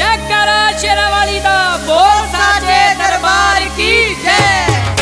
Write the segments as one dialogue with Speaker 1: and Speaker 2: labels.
Speaker 1: जयकारा शेरावाली दा बोल साचे दरबार की जय।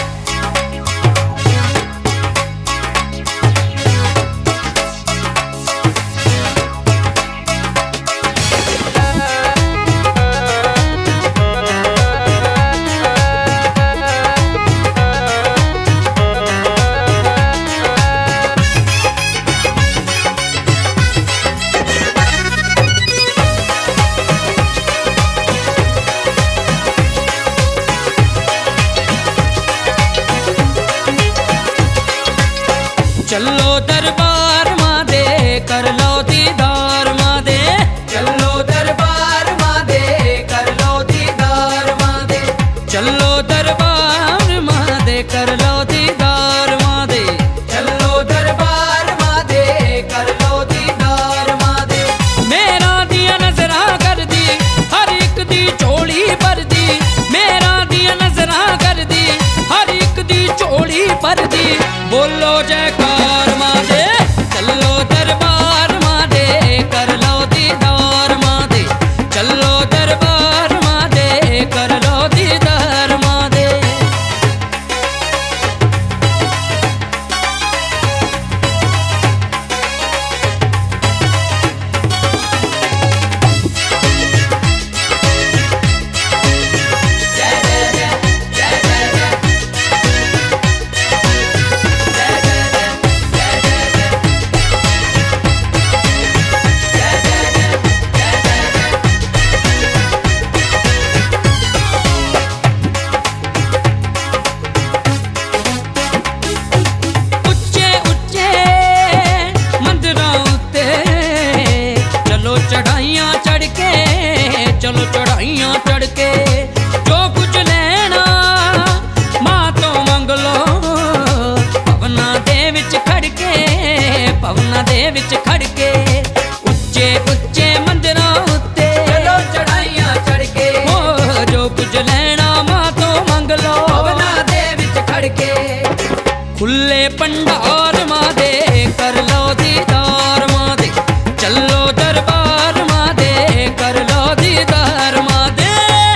Speaker 1: चलो दरबार माँ दे कर लो दीदार माँ दे। चलो दरबार माँ दे कर लो दीदार माँ दे। चलो दरबार माँ दे कर लो दीदार माँ दे। चलो दरबार माँ दे कर लो दीदार माँ दे। मेरा दिया नजरा कर दी हर एक दी झोली भर दी। मेरा दिया नजरा कर दी हर एक दी झोली भर दी। बोलो जयकार माँ दे। चलो दरबार माँ दे कर लो दीदार माँ दे। चलो दरबार माँ दे कर लो दीदार माँ दे। चढ़ाइयाँ चढ़ के चलो चढ़ाइयाँ चढ़ के जो कुछ लेना माँ तो मंग लो। पवना दे विच खड़ के पवना दे विच खड़ के उच्चे उच्चे मंदिरां उत्ते चलो चढ़ाइयाँ चढ़ के ओ जो कुछ लेना माँ तो मंग लो। पवना दे विच खड़ के खुले भंडार माँ दे कर लो दीदार माँ दे। चलो दरबार माँ दे कर लो दीदार माँ दे।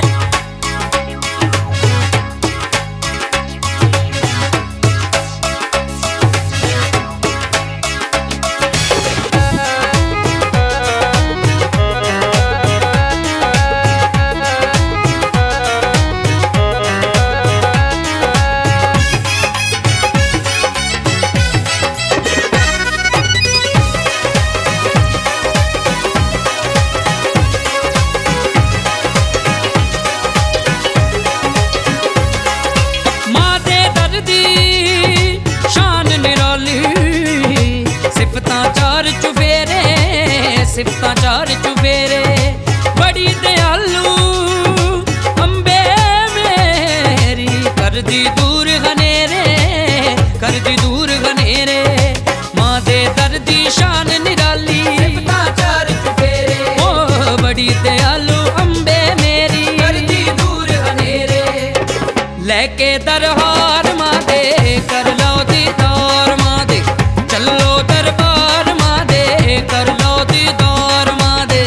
Speaker 1: सिफतां चार चुफेरे बड़ी दयालु अम्बे मेरी कर दी दूर घनेरे कर दी दूर घनेरे। माँ दे दर्दी शान निराली सिफतां चार चुफेरे ओ बड़ी दयालु अम्बे मेरी कर दी दूर घनेरे। लेके दरबार माँ दे कर लो दीदार माँ दे। चलो दरबार माँ दे कर लो दीदार माँ दे।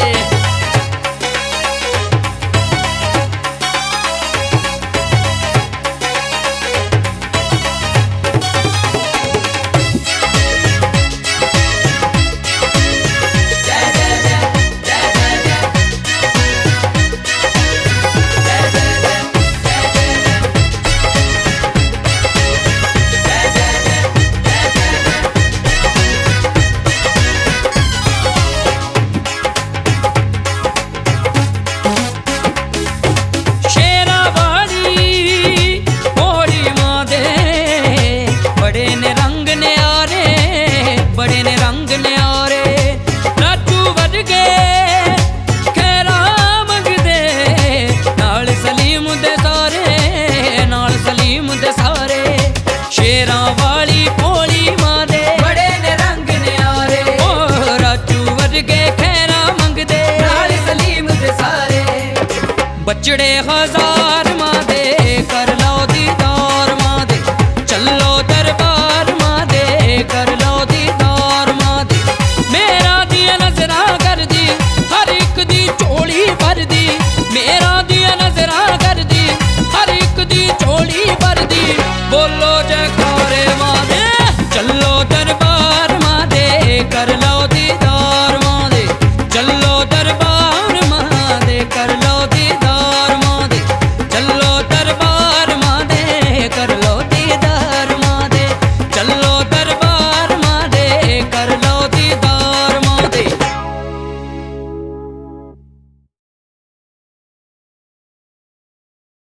Speaker 1: शेरां वाली भोली माँ दे बड़े ने रंग न्यारे ओ राजू वर्गे खैरा मंगदे नाल सलीम दे सारे बचड़े हजार माँ दे।